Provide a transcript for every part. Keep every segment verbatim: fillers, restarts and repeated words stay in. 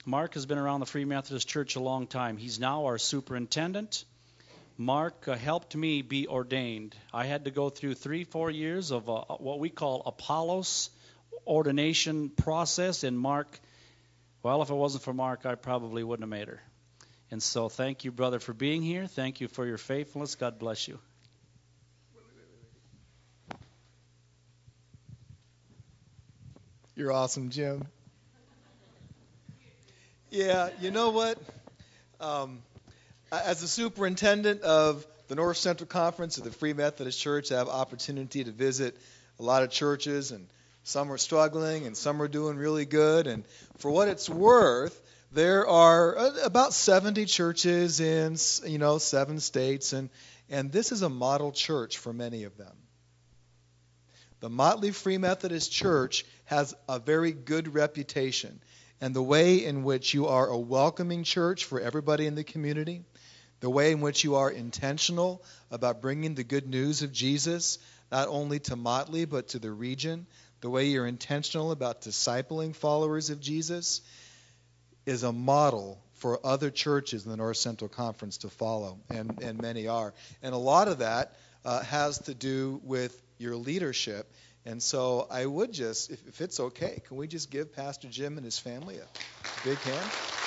Mark has been around the Free Methodist Church a long time. He's now our superintendent. Mark uh, helped me be ordained. I had to go through three, four years of uh, what we call Apollos ordination process. And Mark, well, if it wasn't for Mark, I probably wouldn't have made her. And so thank you, brother, for being here. Thank you for your faithfulness. God bless you. You're awesome, Jim. Yeah, you know what? Um, as the superintendent of the North Central Conference of the Free Methodist Church, I have opportunity to visit a lot of churches, and some are struggling and some are doing really good. And for what it's worth, there are about seventy churches in, you know, seven states, and and this is a model church for many of them. The Motley Free Methodist Church has a very good reputation, and the way in which you are a welcoming church for everybody in the community, the way in which you are intentional about bringing the good news of Jesus, not only to Motley but to the region, the way you're intentional about discipling followers of Jesus, is a model for other churches in the North Central Conference to follow, and, and many are. And a lot of that uh, has to do with your leadership. And so I would just, if, if it's okay, can we just give Pastor Jim and his family a big hand?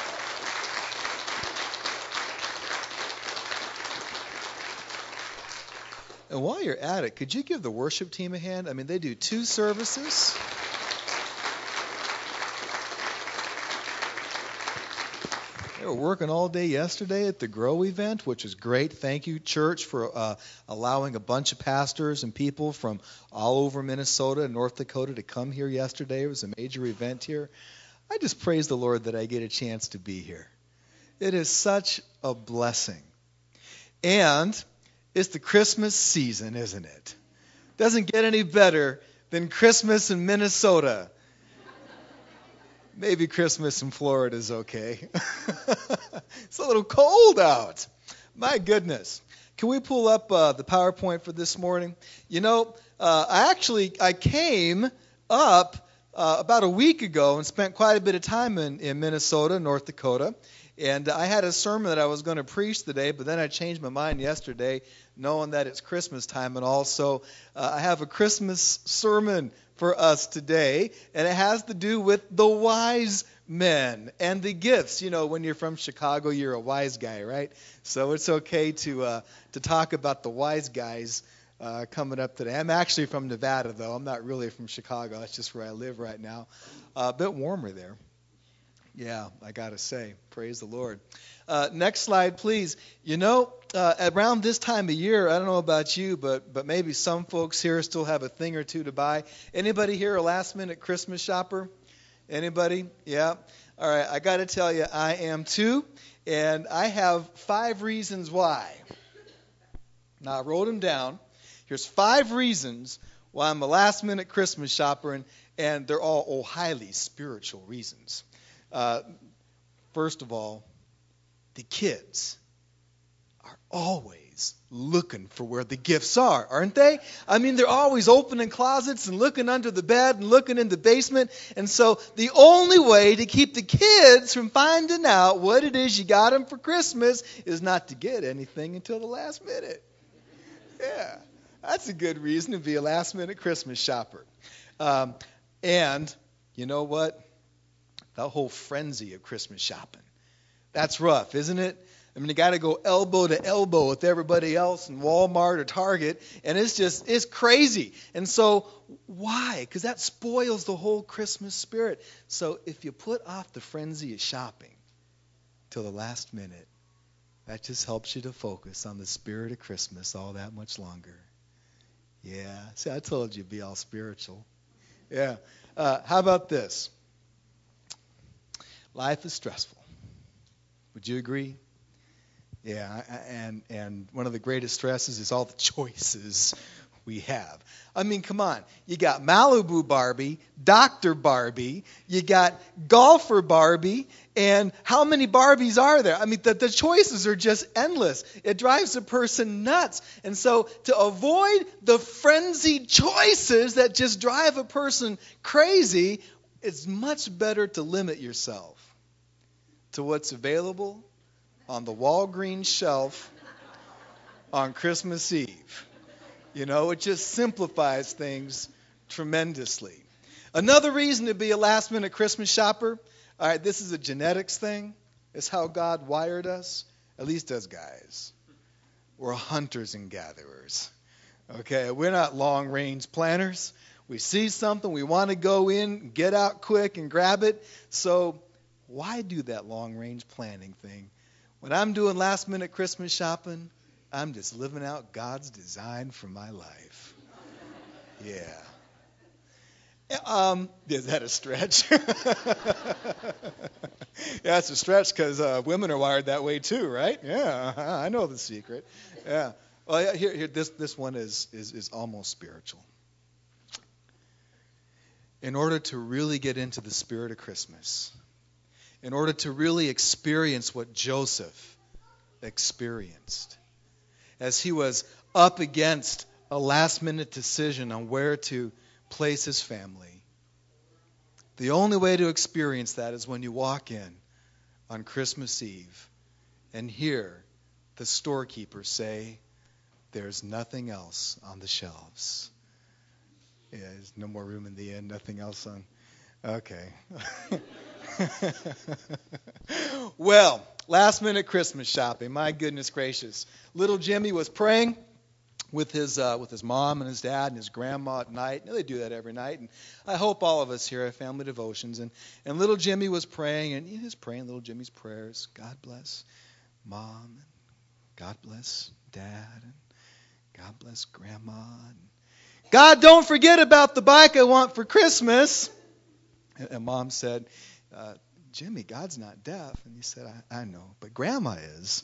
And while you're at it, could you give the worship team a hand? I mean, they do two services. They were working all day yesterday at the Grow event, which was great. Thank you, church, for uh, allowing a bunch of pastors and people from all over Minnesota and North Dakota to come here yesterday. It was a major event here. I just praise the Lord that I get a chance to be here. It is such a blessing. And it's the Christmas season, isn't it? Doesn't get any better than Christmas in Minnesota. Maybe Christmas in Florida is okay. It's a little cold out. My goodness. Can we pull up uh, the PowerPoint for this morning? You know, uh, I actually, I came up uh, about a week ago and spent quite a bit of time in, in Minnesota, North Dakota. And I had a sermon that I was going to preach today, but then I changed my mind yesterday, knowing that it's Christmas time. And also, uh, I have a Christmas sermon for us today, and it has to do with the wise men and the gifts. You know, when you're from Chicago, you're a wise guy, right? So it's okay to uh, to talk about the wise guys uh, coming up today. I'm actually from Nevada, though. I'm not really from Chicago. That's just where I live right now. Uh, a bit warmer there. Yeah, I got to say, praise the Lord. Uh, next slide, please. You know, uh, around this time of year, I don't know about you, but but maybe some folks here still have a thing or two to buy. Anybody here a last-minute Christmas shopper? Anybody? Yeah. All right, I got to tell you, I am too, and I have five reasons why. Now, I wrote them down. Here's five reasons why I'm a last-minute Christmas shopper, and, and they're all oh, highly spiritual reasons. Uh, first of all, the kids are always looking for where the gifts are, aren't they? I mean, they're always opening closets and looking under the bed and looking in the basement. And so the only way to keep the kids from finding out what it is you got them for Christmas is not to get anything until the last minute. Yeah, that's a good reason to be a last-minute Christmas shopper. Um, and you know what? That whole frenzy of Christmas shopping. That's rough, isn't it? I mean, you got to go elbow to elbow with everybody else in Walmart or Target, and it's just, it's crazy. And so, why? Because that spoils the whole Christmas spirit. So, if you put off the frenzy of shopping till the last minute, that just helps you to focus on the spirit of Christmas all that much longer. Yeah. See, I told you to be all spiritual. Yeah. Uh, how about this? Life is stressful. Would you agree? Yeah, and and one of the greatest stresses is all the choices we have. I mean, come on. You got Malibu Barbie, Doctor Barbie, you got Golfer Barbie, and how many Barbies are there? I mean, the, the choices are just endless. It drives a person nuts. And so to avoid the frenzied choices that just drive a person crazy, it's much better to limit yourself. to what's available on the Walgreens shelf on Christmas Eve. You know, it just simplifies things tremendously. Another reason to be a last-minute Christmas shopper, all right, this is a genetics thing. It's how God wired us, at least us guys. We're hunters and gatherers. Okay, we're not long-range planners. We see something, we want to go in, get out quick and grab it. So why do that long-range planning thing? When I'm doing last-minute Christmas shopping, I'm just living out God's design for my life. Yeah. Um, is that a stretch? Yeah, it's a stretch because uh, women are wired that way too, right? Yeah, I know the secret. Yeah. Well, yeah, here, here, this this one is is is almost spiritual. In order to really get into the spirit of Christmas, in order to really experience what Joseph experienced, as he was up against a last-minute decision on where to place his family, the only way to experience that is when you walk in on Christmas Eve and hear the storekeeper say, "There's nothing else on the shelves." Yeah, there's no more room in the inn, nothing else on. Okay. Well, last minute Christmas shopping. My goodness gracious. Little Jimmy was praying with his uh, with his mom and his dad and his grandma at night. You know, they do that every night. And I hope all of us here have family devotions. And, and little Jimmy was praying, and he was praying little Jimmy's prayers. God bless Mom, and God bless Dad, and God bless Grandma. And God, don't forget about the bike I want for Christmas. And, and Mom said, uh, Jimmy, God's not deaf. And he said, I, I know, but Grandma is.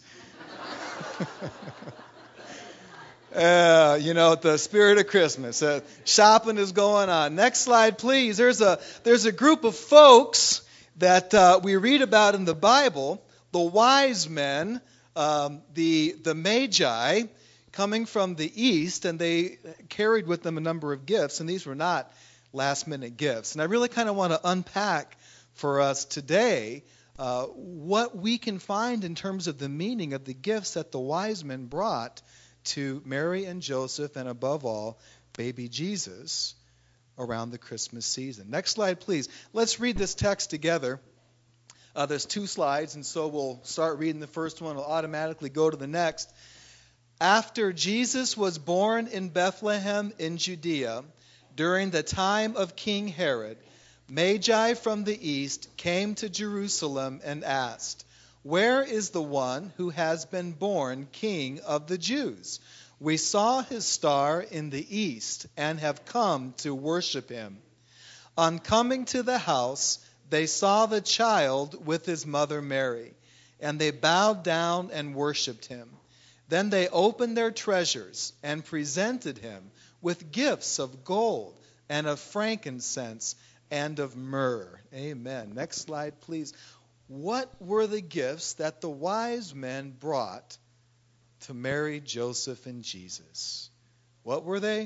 Uh, you know, the spirit of Christmas. Uh, shopping is going on. Next slide, please. There's a there's a group of folks that uh, we read about in the Bible, the wise men, um, the the magi, coming from the east, and they carried with them a number of gifts, and these were not last-minute gifts. And I really kind of want to unpack for us today uh, what we can find in terms of the meaning of the gifts that the wise men brought to Mary and Joseph, and above all, baby Jesus, around the Christmas season. Next slide, please. Let's read this text together. Uh, there's two slides, and so we'll start reading the first one. We'll automatically go to the next. After Jesus was born in Bethlehem in Judea, during the time of King Herod, Magi from the east came to Jerusalem and asked, "Where is the one who has been born King of the Jews? We saw his star in the east and have come to worship him." On coming to the house, they saw the child with his mother Mary, and they bowed down and worshipped him. Then they opened their treasures and presented him with gifts of gold and of frankincense and of myrrh. Amen. Next slide, please. What were the gifts that the wise men brought to Mary, Joseph, and Jesus? What were they?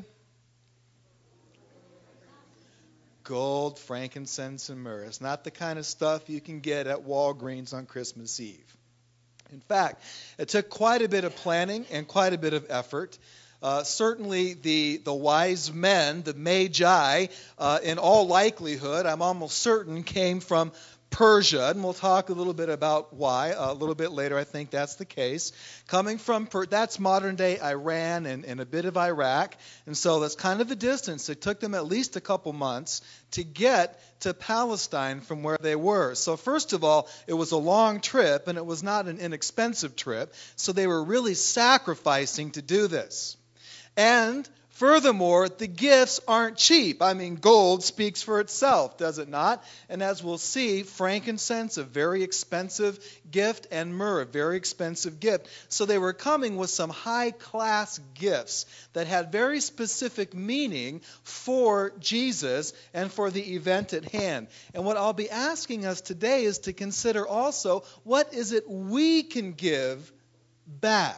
Gold, frankincense, and myrrh. It's not the kind of stuff you can get at Walgreens on Christmas Eve. In fact, it took quite a bit of planning and quite a bit of effort. Uh, certainly the, the wise men, the magi, uh, in all likelihood, I'm almost certain, came from Persia, and we'll talk a little bit about why a little bit later. I think that's the case. Coming from, per- that's modern-day Iran and, and a bit of Iraq, and so that's kind of a distance. It took them at least a couple months to get to Palestine from where they were. So first of all, it was a long trip, and it was not an inexpensive trip, so they were really sacrificing to do this. And furthermore, the gifts aren't cheap. I mean, gold speaks for itself, does it not? And as we'll see, frankincense, a very expensive gift, and myrrh, a very expensive gift. So they were coming with some high-class gifts that had very specific meaning for Jesus and for the event at hand. And what I'll be asking us today is to consider also, what is it we can give back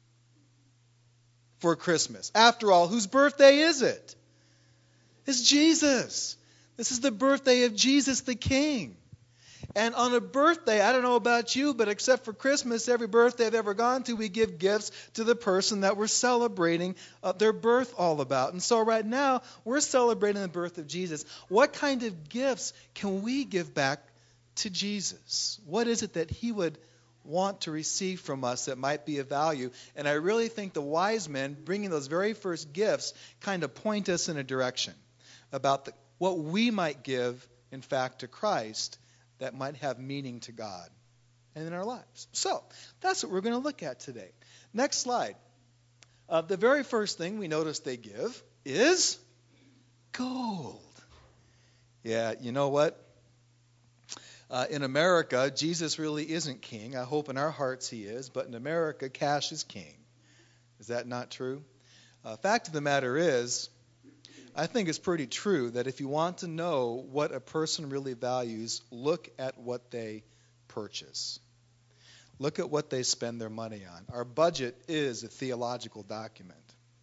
for Christmas? After all, whose birthday is it? It's Jesus. This is the birthday of Jesus the King. And on a birthday, I don't know about you, but except for Christmas, every birthday I've ever gone to, we give gifts to the person that we're celebrating uh, their birth all about. And so right now, we're celebrating the birth of Jesus. What kind of gifts can we give back to Jesus? What is it that he would want to receive from us that might be of value? And I really think the wise men bringing those very first gifts kind of point us in a direction about the, what we might give, in fact, to Christ that might have meaning to God and in our lives. So that's what we're going to look at today. Next slide. Uh, the very first thing we notice they give is gold. Yeah, you know what? Uh, in America, Jesus really isn't king. I hope in our hearts he is, but in America, cash is king. Is that not true? Uh, fact of the matter is, I think it's pretty true that if you want to know what a person really values, look at what they purchase. Look at what they spend their money on. Our budget is a theological document.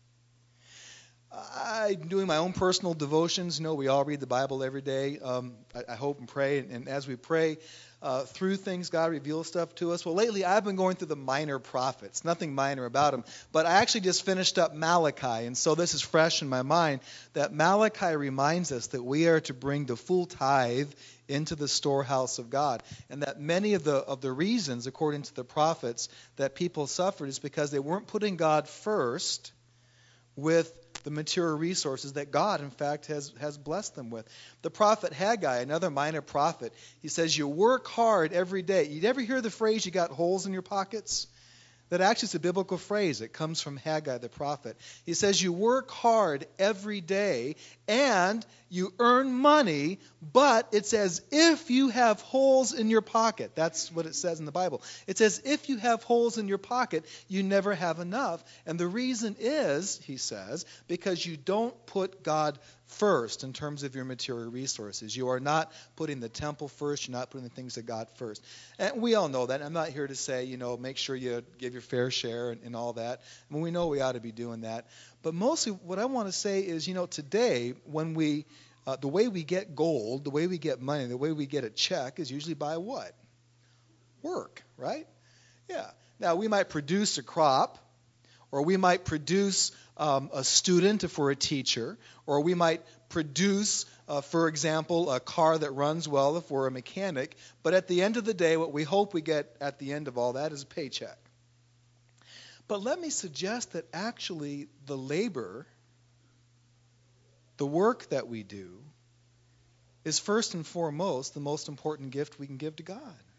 I'm doing my own personal devotions. You know, we all read the Bible every day. Um, I, I hope and pray. And, and as we pray uh, through things, God reveals stuff to us. Well, lately I've been going through the minor prophets. Nothing minor about them. But I actually just finished up Malachi. And so this is fresh in my mind that Malachi reminds us that we are to bring the full tithe into the storehouse of God. And that many of the of the reasons, according to the prophets, that people suffered is because they weren't putting God first with the material resources that God, in fact, has, has blessed them with. The prophet Haggai, another minor prophet, he says, you work hard every day. You ever hear the phrase, you got holes in your pockets? That actually is a biblical phrase. It comes from Haggai the prophet. He says, you work hard every day and you earn money, but it's as if you have holes in your pocket. That's what it says in the Bible. It's as if you have holes in your pocket, you never have enough. And the reason is, he says, because you don't put God first in terms of your material resources. You are not putting the temple first. You're not putting the things of God first. And we all know that. I'm not here to say, you know, make sure you give your fair share and, and all that. I mean, we know we ought to be doing that. But mostly what I want to say is, you know, today when we, uh, the way we get gold, the way we get money, the way we get a check is usually by what? Work, right? Yeah. Now, we might produce a crop, or we might produce um, a student if we're a teacher, or we might produce, uh, for example, a car that runs well if we're a mechanic. But at the end of the day, what we hope we get at the end of all that is a paycheck. But let me suggest that actually the labor, the work that we do, is first and foremost the most important gift we can give to God.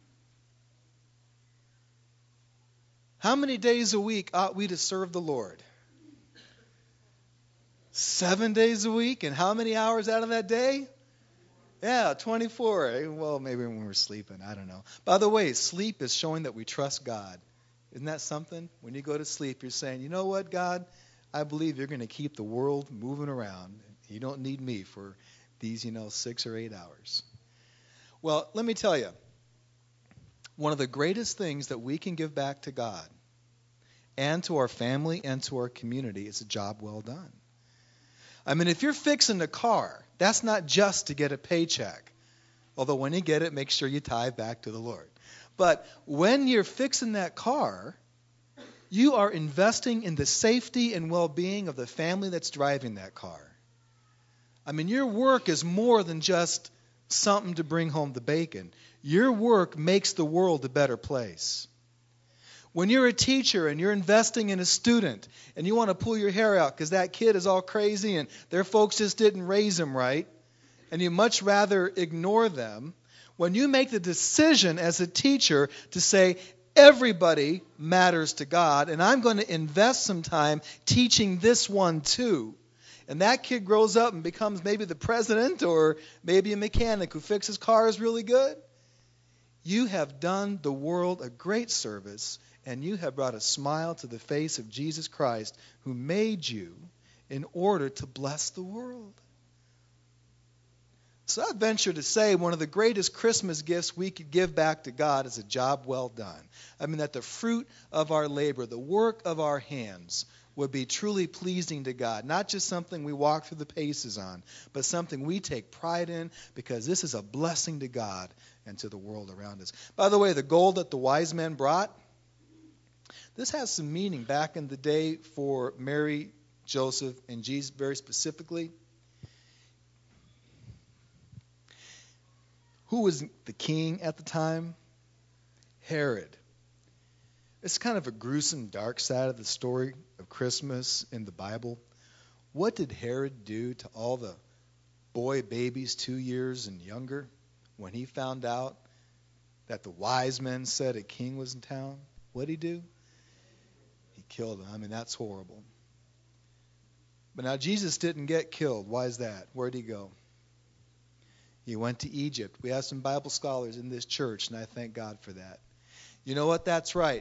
How many days a week ought we to serve the Lord? Seven days a week? And how many hours out of that day? Yeah, twenty-four. Well, maybe when we're sleeping. I don't know. By the way, sleep is showing that we trust God. Isn't that something? When you go to sleep, you're saying, you know what, God? I believe you're going to keep the world moving around. You don't need me for these, you know, six or eight hours. Well, let me tell you, one of the greatest things that we can give back to God and to our family and to our community is a job well done. I mean, if you're fixing a car, that's not just to get a paycheck. Although when you get it, make sure you tithe back to the Lord. But when you're fixing that car, you are investing in the safety and well-being of the family that's driving that car. I mean, your work is more than just something to bring home the bacon. Your work makes the world a better place. When you're a teacher and you're investing in a student and you want to pull your hair out because that kid is all crazy and their folks just didn't raise him right, and you much rather ignore them, when you make the decision as a teacher to say, everybody matters to God, and I'm going to invest some time teaching this one too, and that kid grows up and becomes maybe the president or maybe a mechanic who fixes cars really good, you have done the world a great service, and you have brought a smile to the face of Jesus Christ, who made you in order to bless the world. So I venture to say one of the greatest Christmas gifts we could give back to God is a job well done. I mean, that the fruit of our labor, the work of our hands, would be truly pleasing to God. Not just something we walk through the paces on, but something we take pride in because this is a blessing to God and to the world around us. By the way, the gold that the wise men brought, this has some meaning back in the day for Mary, Joseph, and Jesus very specifically. Who was the king at the time? Herod. It's kind of a gruesome, dark side of the story of Christmas in the Bible. What did Herod do to all the boy babies two years and younger when he found out that the wise men said a king was in town? What did he do? He killed him. I mean, that's horrible. But now Jesus didn't get killed. Why is that? Where did he go? He went to Egypt. We have some Bible scholars in this church, and I thank God for that. You know what? That's right.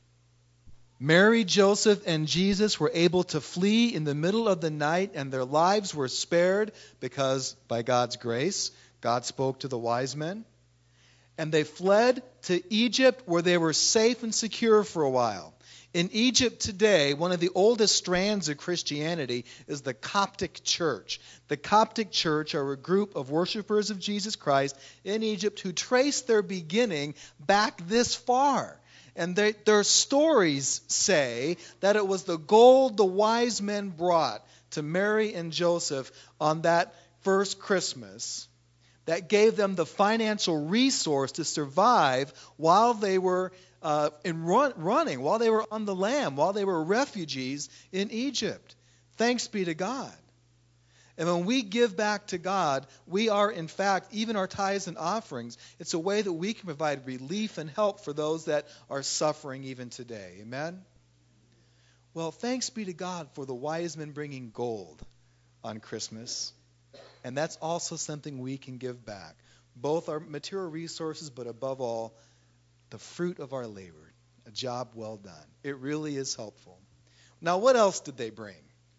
Mary, Joseph, and Jesus were able to flee in the middle of the night, and their lives were spared because, by God's grace, God spoke to the wise men. And they fled to Egypt, where they were safe and secure for a while. In Egypt today, one of the oldest strands of Christianity is the Coptic Church. The Coptic Church are a group of worshipers of Jesus Christ in Egypt who trace their beginning back this far. And they, their stories say that it was the gold the wise men brought to Mary and Joseph on that first Christmas that gave them the financial resource to survive while they were uh, in run, running, while they were on the lam, while they were refugees in Egypt. Thanks be to God. And when we give back to God, we are, in fact, even our tithes and offerings, it's a way that we can provide relief and help for those that are suffering even today. Amen? Well, thanks be to God for the wise men bringing gold on Christmas. And that's also something we can give back. Both our material resources, but above all, the fruit of our labor. A job well done. It really is helpful. Now, what else did they bring?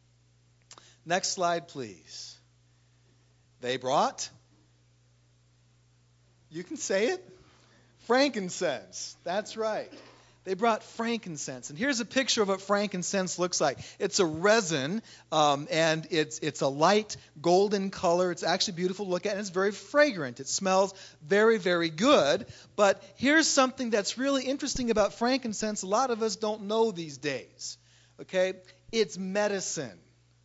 Next slide, please. They brought, you can say it, frankincense. That's right. They brought frankincense. And here's a picture of what frankincense looks like. It's a resin, um, and it's it's a light golden color. It's actually beautiful to look at, and it's very fragrant. It smells very, very good. But here's something that's really interesting about frankincense. A lot of us don't know these days. Okay? It's medicine.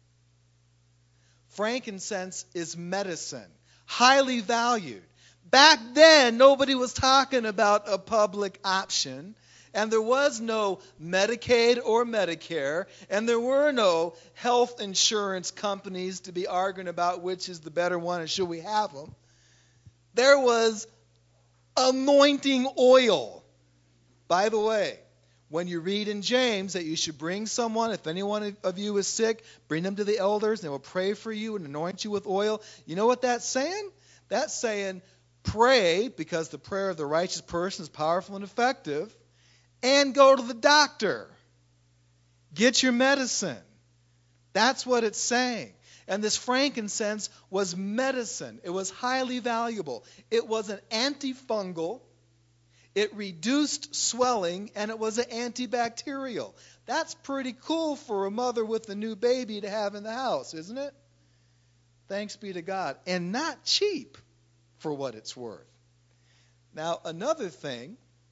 Frankincense is medicine, highly valued. Back then, nobody was talking about a public option, and there was no Medicaid or Medicare, and there were no health insurance companies to be arguing about which is the better one and should we have them. There was anointing oil. By the way, when you read in James that you should bring someone, if anyone of you is sick, bring them to the elders, and they will pray for you and anoint you with oil. You know what that's saying? That's saying pray, because the prayer of the righteous person is powerful and effective, and go to the doctor. Get your medicine. That's what it's saying. And this frankincense was medicine. It was highly valuable. It was an antifungal. It reduced swelling, and it was an antibacterial. That's pretty cool for a mother with a new baby to have in the house, isn't it? Thanks be to God. And not cheap for what it's worth. Now, another thing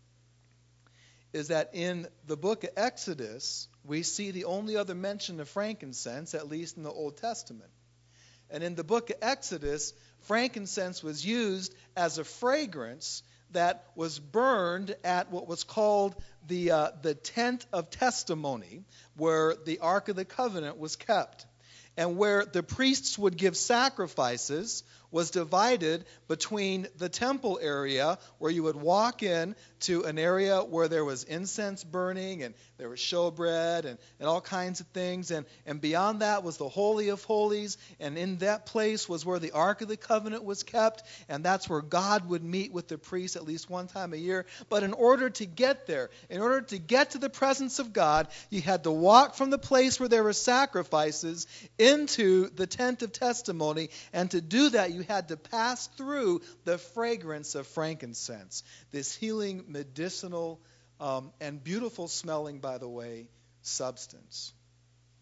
is that in the book of Exodus, we see the only other mention of frankincense, at least in the Old Testament. And in the book of Exodus, frankincense was used as a fragrance that was burned at what was called the uh, the tent of testimony, where the Ark of the Covenant was kept. And where the priests would give sacrifices was divided between the temple area, where you would walk in to an area where there was incense burning and there was showbread and, and all kinds of things. And, and beyond that was the Holy of Holies. And in that place was where the Ark of the Covenant was kept. And that's where God would meet with the priests at least one time a year. But in order to get there, in order to get to the presence of God, you had to walk from the place where there were sacrifices into the tent of testimony. And to do that, you had to pass through the fragrance of frankincense, this healing, medicinal, um, and beautiful smelling, by the way, substance.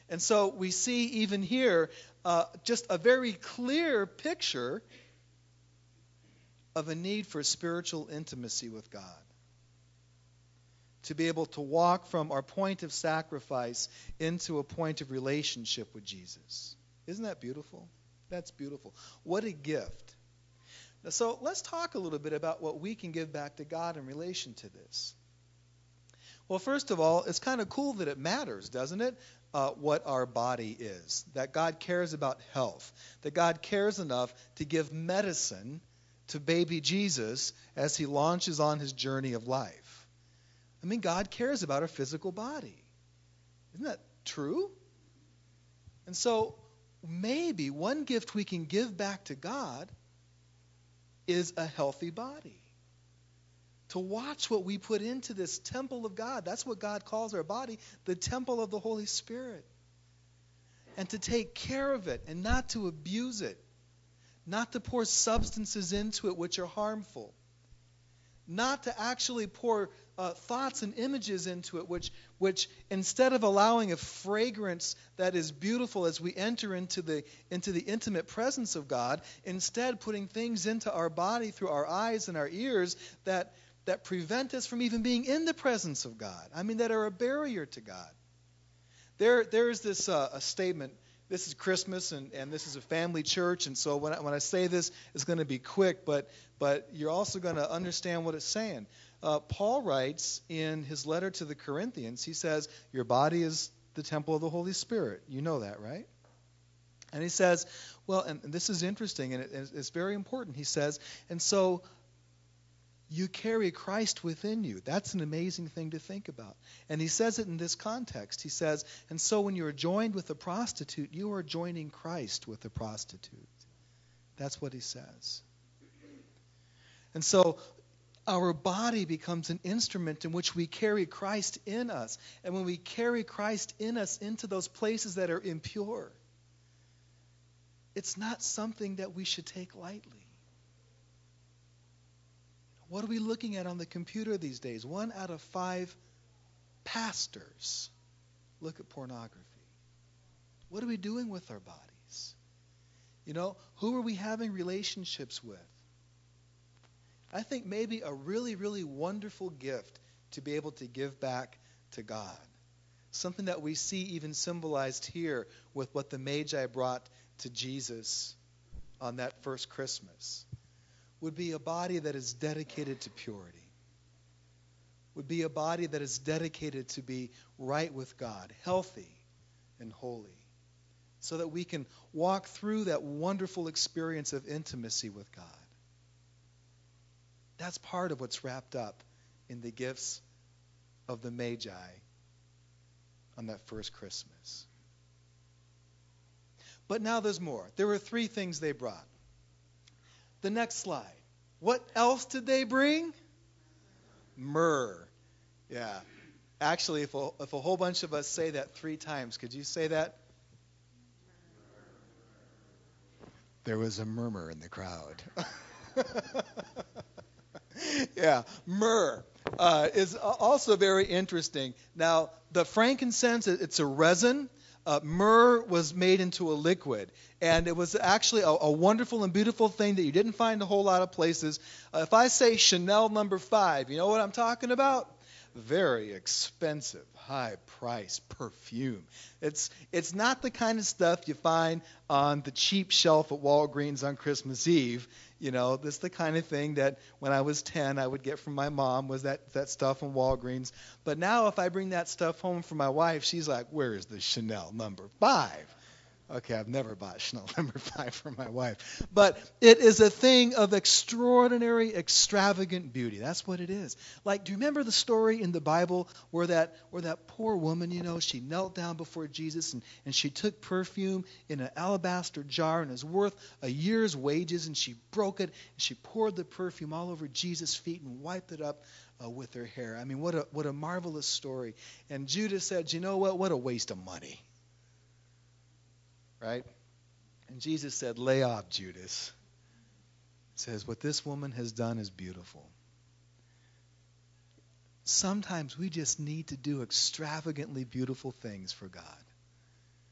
And so we see even here uh, just a very clear picture of a need for spiritual intimacy with God. To be able to walk from our point of sacrifice into a point of relationship with Jesus. Isn't that beautiful? That's beautiful. What a gift. So let's talk a little bit about what we can give back to God in relation to this. Well, first of all, it's kind of cool that it matters, doesn't it? Uh, what our body is. That God cares about health. That God cares enough to give medicine to baby Jesus as he launches on his journey of life. I mean, God cares about our physical body. Isn't that true? And so maybe one gift we can give back to God is a healthy body. To watch what we put into this temple of God. That's what God calls our body, the temple of the Holy Spirit. And to take care of it and not to abuse it. Not to pour substances into it which are harmful. Not to actually pour uh, thoughts and images into it which, which instead of allowing a fragrance that is beautiful as we enter into the, into the intimate presence of God, instead putting things into our body through our eyes and our ears that, that prevent us from even being in the presence of God. I mean, that are a barrier to God. There, there's this uh, a statement. This is Christmas, and, and this is a family church, and so when I, when I say this, it's going to be quick, but but you're also going to understand what it's saying. Uh, Paul writes in his letter to the Corinthians, he says, your body is the temple of the Holy Spirit. You know that, right? And he says, well, and, and this is interesting, and it, it's very important. He says, and so you carry Christ within you. That's an amazing thing to think about. And he says it in this context. He says, and so when you are joined with a prostitute, you are joining Christ with a prostitute. That's what he says. And so our body becomes an instrument in which we carry Christ in us. And when we carry Christ in us into those places that are impure, it's not something that we should take lightly. What are we looking at on the computer these days? One out of five pastors look at pornography. What are we doing with our bodies? You know, who are we having relationships with? I think maybe a really, really wonderful gift to be able to give back to God. Something that we see even symbolized here with what the Magi brought to Jesus on that first Christmas. Would be a body that is dedicated to purity. Would be a body that is dedicated to be right with God, healthy and holy, so that we can walk through that wonderful experience of intimacy with God. That's part of what's wrapped up in the gifts of the Magi on that first Christmas. But now there's more. There were three things they brought. The next slide. What else did they bring? Myrrh. Yeah. Actually, if a, if a whole bunch of us say that three times, could you say that? There was a murmur in the crowd. Yeah, myrrh uh, is also very interesting. Now, the frankincense, it's a resin. Uh, myrrh was made into a liquid, and it was actually a, a wonderful and beautiful thing that you didn't find a whole lot of places. Uh, if I say Chanel number five, you know what I'm talking about? Very expensive, high-priced perfume. It's it's not the kind of stuff you find on the cheap shelf at Walgreens on Christmas Eve. You know, this is the kind of thing that when I was ten, I would get from my mom, was that, that stuff from Walgreens. But now if I bring that stuff home for my wife, she's like, where is the Chanel number five? Okay, I've never bought Chanel number five for my wife. But it is a thing of extraordinary, extravagant beauty. That's what it is. Like, do you remember the story in the Bible where that where that poor woman, you know, she knelt down before Jesus and, and she took perfume in an alabaster jar and it was worth a year's wages, and she broke it and she poured the perfume all over Jesus' feet and wiped it up uh, with her hair. I mean, what a what a marvelous story. And Judas said, you know what? What a waste of money. Right? And Jesus said, lay off, Judas. He says, what this woman has done is beautiful. Sometimes we just need to do extravagantly beautiful things for God.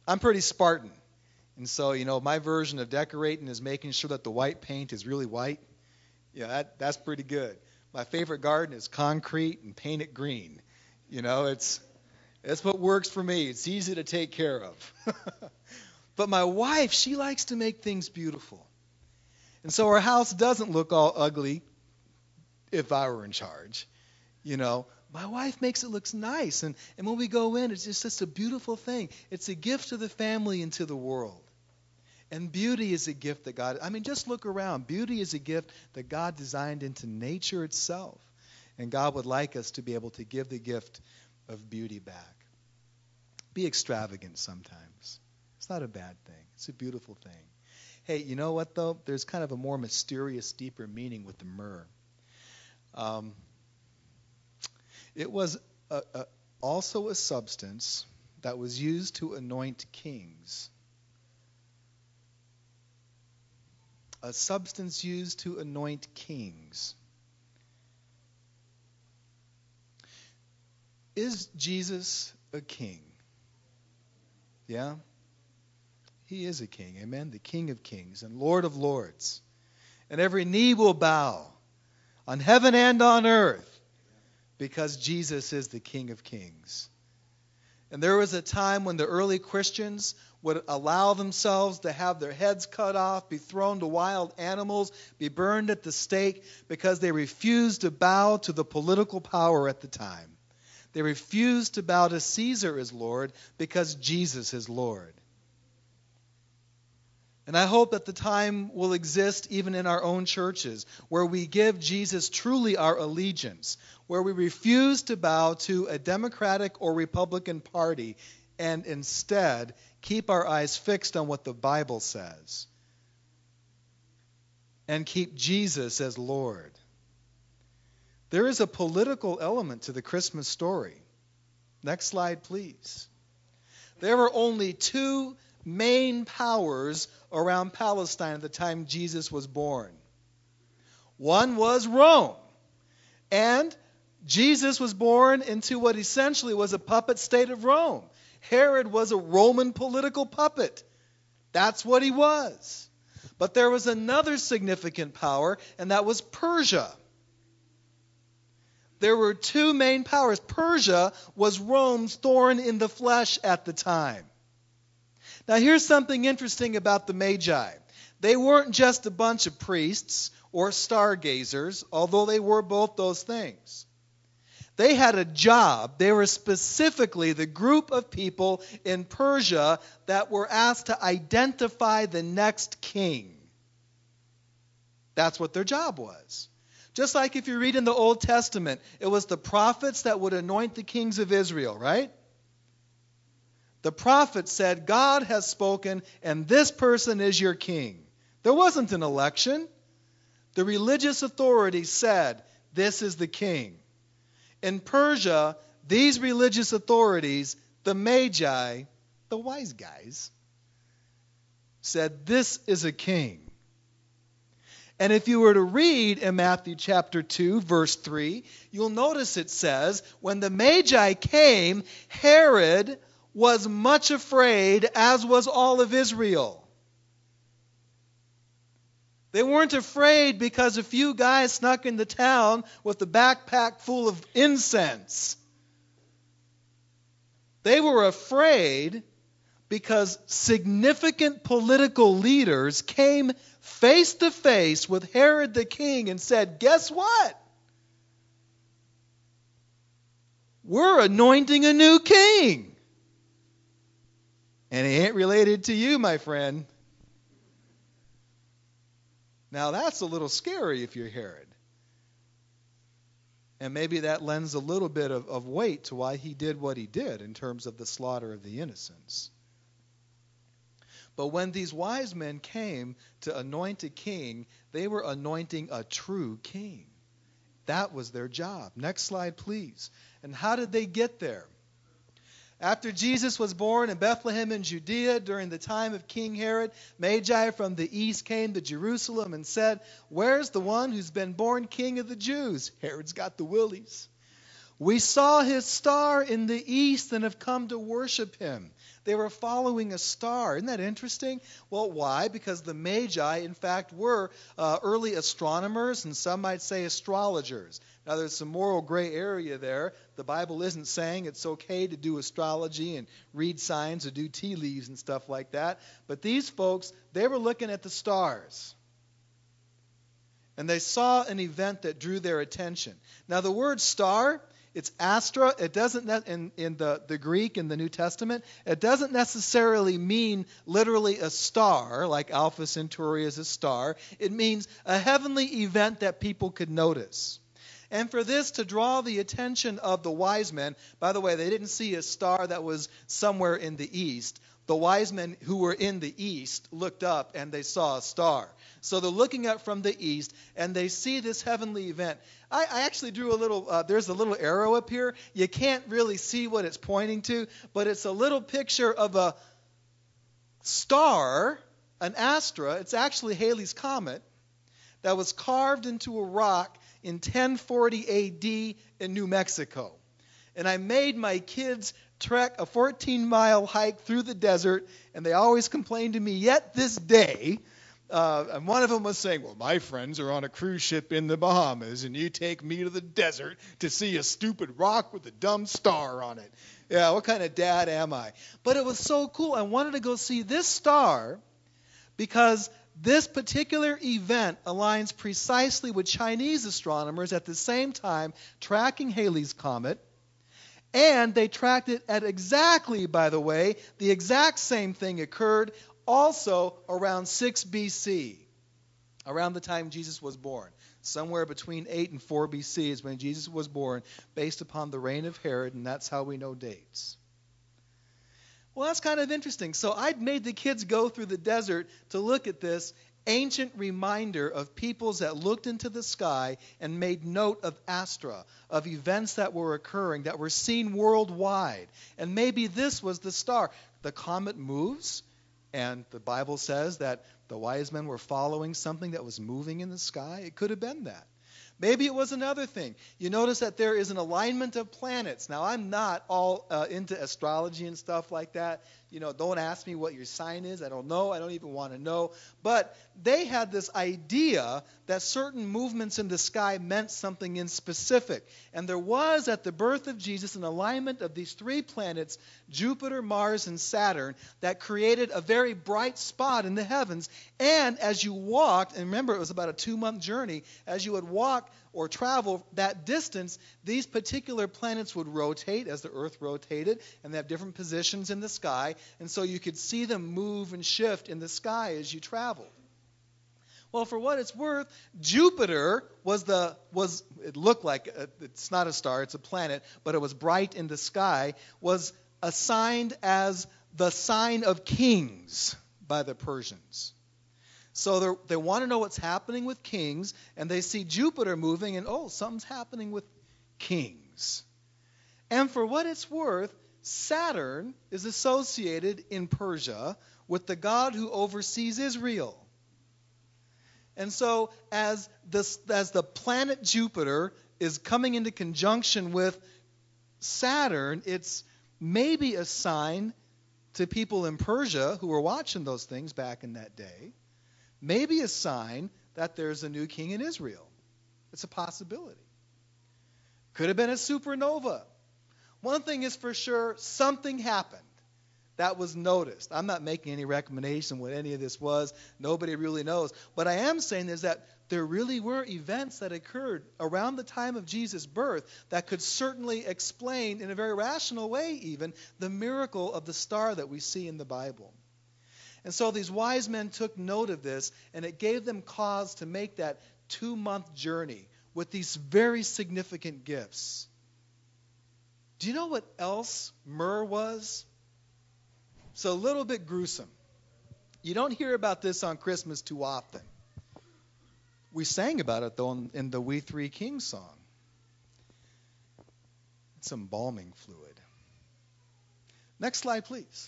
I'm pretty Spartan. And so, you know, my version of decorating is making sure that the white paint is really white. Yeah, that, that's pretty good. My favorite garden is concrete and paint it green. You know, it's it's what works for me. It's easy to take care of. But my wife, she likes to make things beautiful. And so our house doesn't look all ugly if I were in charge. You know, my wife makes it look nice. And, and when we go in, it's just, just a beautiful thing. It's a gift to the family and to the world. And beauty is a gift that God, I mean, just look around. Beauty is a gift that God designed into nature itself. And God would like us to be able to give the gift of beauty back. Be extravagant sometimes. It's not a bad thing. It's a beautiful thing. Hey, you know what, though? There's kind of a more mysterious, deeper meaning with the myrrh. Um, it was a, a, also a substance that was used to anoint kings. A substance used to anoint kings. Is Jesus a king? Yeah? He is a king, amen? The King of kings and Lord of lords. And every knee will bow on heaven and on earth because Jesus is the King of kings. And there was a time when the early Christians would allow themselves to have their heads cut off, be thrown to wild animals, be burned at the stake because they refused to bow to the political power at the time. They refused to bow to Caesar as Lord because Jesus is Lord. And I hope that the time will exist even in our own churches where we give Jesus truly our allegiance, where we refuse to bow to a Democratic or Republican party and instead keep our eyes fixed on what the Bible says and keep Jesus as Lord. There is a political element to the Christmas story. Next slide, please. There were only two main powers around Palestine at the time Jesus was born. One was Rome. And Jesus was born into what essentially was a puppet state of Rome. Herod was a Roman political puppet. That's what he was. But there was another significant power, and that was Persia. There were two main powers. Persia was Rome's thorn in the flesh at the time. Now here's something interesting about the Magi. They weren't just a bunch of priests or stargazers, although they were both those things. They had a job. They were specifically the group of people in Persia that were asked to identify the next king. That's what their job was. Just like if you read in the Old Testament, it was the prophets that would anoint the kings of Israel, right? The prophet said, God has spoken, and this person is your king. There wasn't an election. The religious authorities said, this is the king. In Persia, these religious authorities, the Magi, the wise guys, said, this is a king. And if you were to read in Matthew chapter two, verse three, you'll notice it says, when the Magi came, Herod was much afraid, as was all of Israel. They weren't afraid because a few guys snuck into town with a backpack full of incense. They were afraid because significant political leaders came face to face with Herod the king and said, guess what? We're anointing a new king. And he ain't related to you, my friend. Now that's a little scary if you're Herod. And maybe that lends a little bit of, of weight to why he did what he did in terms of the slaughter of the innocents. But when these wise men came to anoint a king, they were anointing a true king. That was their job. Next slide, please. And how did they get there? After Jesus was born in Bethlehem in Judea during the time of King Herod, Magi from the east came to Jerusalem and said, where's the one who's been born king of the Jews? Herod's got the willies. We saw his star in the east and have come to worship him. They were following a star. Isn't that interesting? Well, why? Because the Magi, in fact, were uh, early astronomers, and some might say astrologers. Now, there's some moral gray area there. The Bible isn't saying it's okay to do astrology and read signs or do tea leaves and stuff like that. But these folks, they were looking at the stars. And they saw an event that drew their attention. Now, the word star, it's astra. It doesn't, in, in the, the Greek in the New Testament, it doesn't necessarily mean literally a star, like Alpha Centauri is a star. It means a heavenly event that people could notice. And for this to draw the attention of the wise men, by the way, they didn't see a star that was somewhere in the east. The wise men who were in the east looked up and they saw a star. So they're looking up from the east and they see this heavenly event. I, I actually drew a little, uh, there's a little arrow up here. You can't really see what it's pointing to, but it's a little picture of a star, an astra. It's actually Halley's Comet that was carved into a rock in ten forty A D in New Mexico. And I made my kids trek a fourteen-mile hike through the desert, and they always complain to me yet this day. Uh, and one of them was saying, well, my friends are on a cruise ship in the Bahamas, and you take me to the desert to see a stupid rock with a dumb star on it. Yeah, what kind of dad am I? But it was so cool. I wanted to go see this star because this particular event aligns precisely with Chinese astronomers at the same time tracking Halley's Comet. And they tracked it at exactly, by the way, the exact same thing occurred also around six B C, around the time Jesus was born. Somewhere between eight and four B C is when Jesus was born, based upon the reign of Herod, and that's how we know dates. Well, that's kind of interesting. So I'd made the kids go through the desert to look at this ancient reminder of peoples that looked into the sky and made note of astra, of events that were occurring, that were seen worldwide. And maybe this was the star. The comet moves, and the Bible says that the wise men were following something that was moving in the sky. It could have been that. Maybe it was another thing. You notice that there is an alignment of planets. Now, I'm not all uh, into astrology and stuff like that. You know, don't ask me what your sign is. I don't know. I don't even want to know. But they had this idea that certain movements in the sky meant something in specific. And there was, at the birth of Jesus, an alignment of these three planets, Jupiter, Mars, and Saturn, that created a very bright spot in the heavens. And as you walked, and remember, it was about a two-month journey, as you would walk or travel that distance, these particular planets would rotate as the Earth rotated, and they have different positions in the sky, and so you could see them move and shift in the sky as you traveled. Well, for what it's worth, Jupiter was the, was it looked like, a, it's not a star, it's a planet, but it was bright in the sky, was assigned as the sign of kings by the Persians. So they want to know what's happening with kings, and they see Jupiter moving, and oh, something's happening with kings. And for what it's worth, Saturn is associated in Persia with the god who oversees Israel. And so as, this, as the planet Jupiter is coming into conjunction with Saturn, it's maybe a sign to people in Persia who were watching those things back in that day, maybe a sign that there's a new king in Israel. It's a possibility. Could have been a supernova. One thing is for sure, something happened that was noticed. I'm not making any recommendation what any of this was. Nobody really knows. What I am saying is that there really were events that occurred around the time of Jesus' birth that could certainly explain, in a very rational way even, the miracle of the star that we see in the Bible. And so these wise men took note of this, and it gave them cause to make that two-month journey with these very significant gifts. Do you know what else myrrh was? It's a little bit gruesome. You don't hear about this on Christmas too often. We sang about it, though, in, in the We Three Kings song. It's embalming fluid. Next slide, please.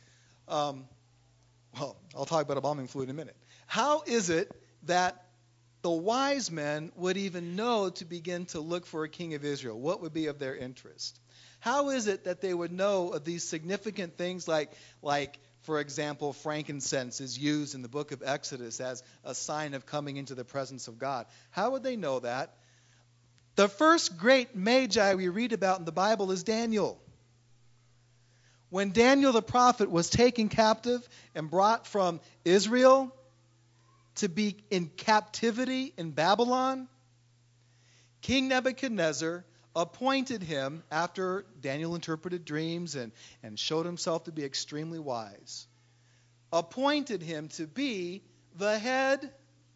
Um, well, I'll talk about embalming fluid in a minute. How is it that the wise men would even know to begin to look for a king of Israel? What would be of their interest? How is it that they would know of these significant things like, like for example, frankincense is used in the book of Exodus as a sign of coming into the presence of God? How would they know that? The first great magi we read about in the Bible is Daniel. When Daniel the prophet was taken captive and brought from Israel to be in captivity in Babylon, King Nebuchadnezzar appointed him, after Daniel interpreted dreams and, and showed himself to be extremely wise, appointed him to be the head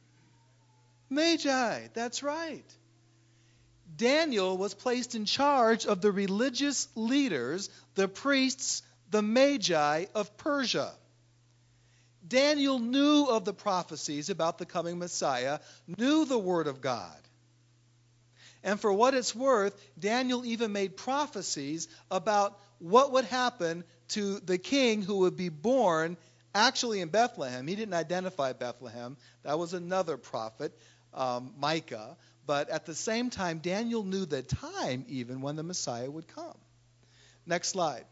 magi. That's right. Daniel was placed in charge of the religious leaders, the priests, the magi of Persia. Daniel knew of the prophecies about the coming Messiah, knew the Word of God. And for what it's worth, Daniel even made prophecies about what would happen to the king who would be born actually in Bethlehem. He didn't identify Bethlehem. That was another prophet, um, Micah. But at the same time, Daniel knew the time even when the Messiah would come. Next slide.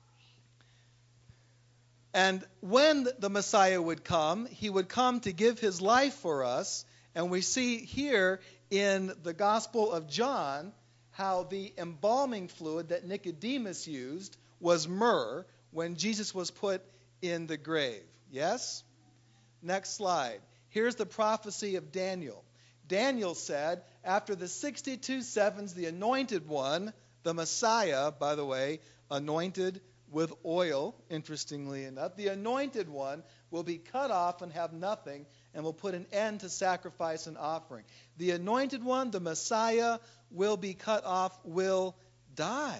And when the Messiah would come, he would come to give his life for us. And we see here in the Gospel of John how the embalming fluid that Nicodemus used was myrrh when Jesus was put in the grave. Yes? Next slide. Here's the prophecy of Daniel. Daniel said, after the sixty-two sevens, the anointed one, the Messiah, by the way, anointed with oil, interestingly enough, the anointed one will be cut off and have nothing and will put an end to sacrifice and offering. The anointed one, the Messiah, will be cut off, will die,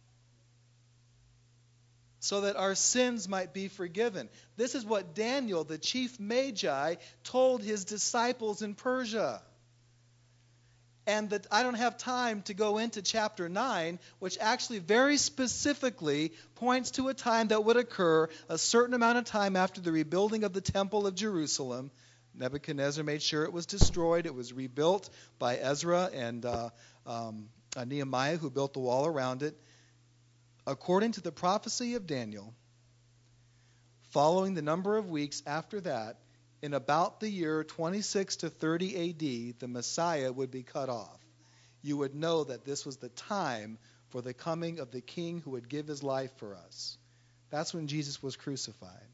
so that our sins might be forgiven. This is what Daniel, the chief magi, told his disciples in Persia. And that I don't have time to go into chapter nine, which actually very specifically points to a time that would occur a certain amount of time after the rebuilding of the temple of Jerusalem. Nebuchadnezzar made sure it was destroyed. It was rebuilt by Ezra and uh, um, uh, Nehemiah, who built the wall around it. According to the prophecy of Daniel, following the number of weeks after that, in about the year twenty-six to thirty A D, the Messiah would be cut off. You would know that this was the time for the coming of the King who would give his life for us. That's when Jesus was crucified.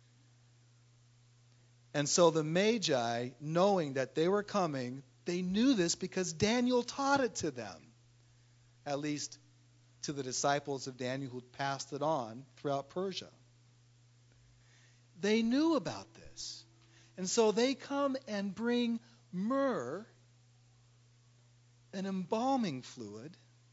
And so the Magi, knowing that they were coming, they knew this because Daniel taught it to them, at least to the disciples of Daniel who passed it on throughout Persia. They knew about this. And so they come and bring myrrh, an embalming fluid,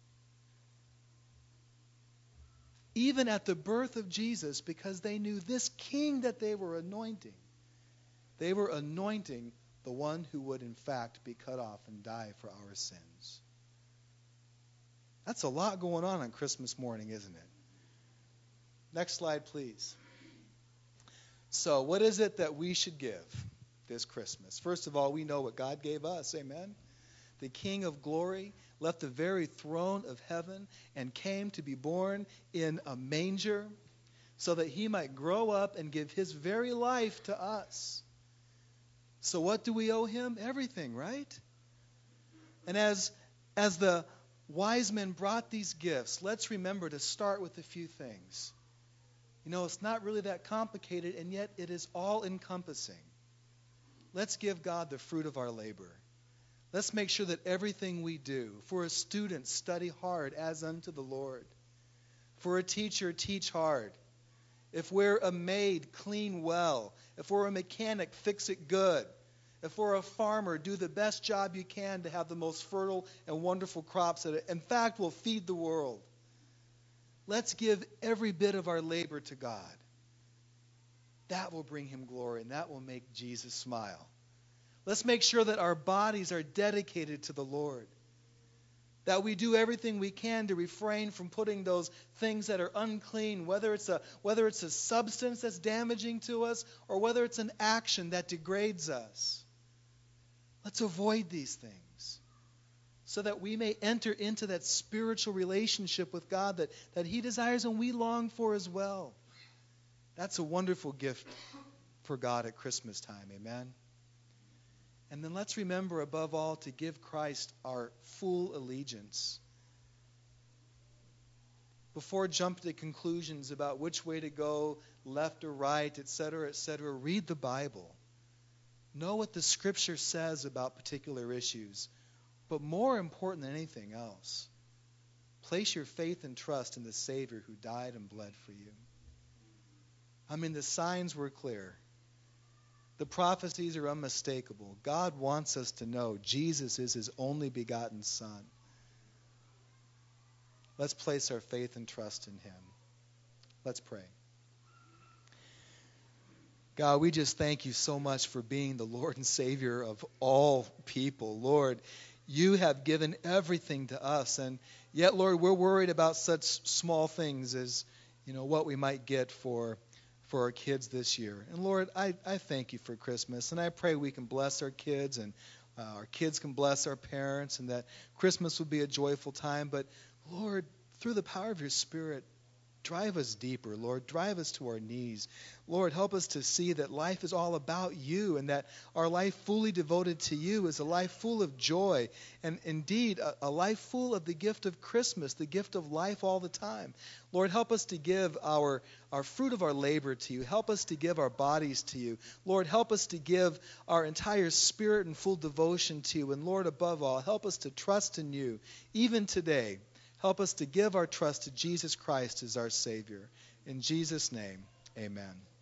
even at the birth of Jesus, because they knew this king that they were anointing, they were anointing the one who would in fact be cut off and die for our sins. That's a lot going on on Christmas morning, isn't it? Next slide, please. So what is it that we should give this Christmas? First of all, we know what God gave us. Amen. The King of glory left the very throne of heaven and came to be born in a manger so that he might grow up and give his very life to us. So what do we owe him? Everything, right? And as, as the wise men brought these gifts, let's remember to start with a few things. You know, it's not really that complicated, and yet it is all-encompassing. Let's give God the fruit of our labor. Let's make sure that everything we do, for a student, study hard as unto the Lord. For a teacher, teach hard. If we're a maid, clean well. If we're a mechanic, fix it good. If we're a farmer, do the best job you can to have the most fertile and wonderful crops that, in fact, will feed the world. Let's give every bit of our labor to God. That will bring him glory, and that will make Jesus smile. Let's make sure that our bodies are dedicated to the Lord, that we do everything we can to refrain from putting those things that are unclean, whether it's a, whether it's a substance that's damaging to us or whether it's an action that degrades us. Let's avoid these things so that we may enter into that spiritual relationship with God that, that He desires and we long for as well. That's a wonderful gift for God at Christmas time. Amen. And then let's remember above all to give Christ our full allegiance. Before jumping to conclusions about which way to go, left or right, et cetera, et cetera, read the Bible. Know what the Scripture says about particular issues. But more important than anything else, place your faith and trust in the Savior who died and bled for you. I mean, the signs were clear. The prophecies are unmistakable. God wants us to know Jesus is His only begotten Son. Let's place our faith and trust in Him. Let's pray. God, we just thank You so much for being the Lord and Savior of all people. Lord, You have given everything to us, and yet, Lord, we're worried about such small things as, you know, what we might get for for our kids this year. And Lord, I, I thank You for Christmas, and I pray we can bless our kids, and uh, our kids can bless our parents, and that Christmas will be a joyful time. But Lord, through the power of Your Spirit, drive us deeper, Lord. Drive us to our knees. Lord, help us to see that life is all about You, and that our life fully devoted to You is a life full of joy, and indeed a, a life full of the gift of Christmas, the gift of life all the time. Lord, help us to give our, our fruit of our labor to You. Help us to give our bodies to You. Lord, help us to give our entire spirit and full devotion to You. And Lord, above all, help us to trust in You, even today. Help us to give our trust to Jesus Christ as our Savior. In Jesus' name, amen.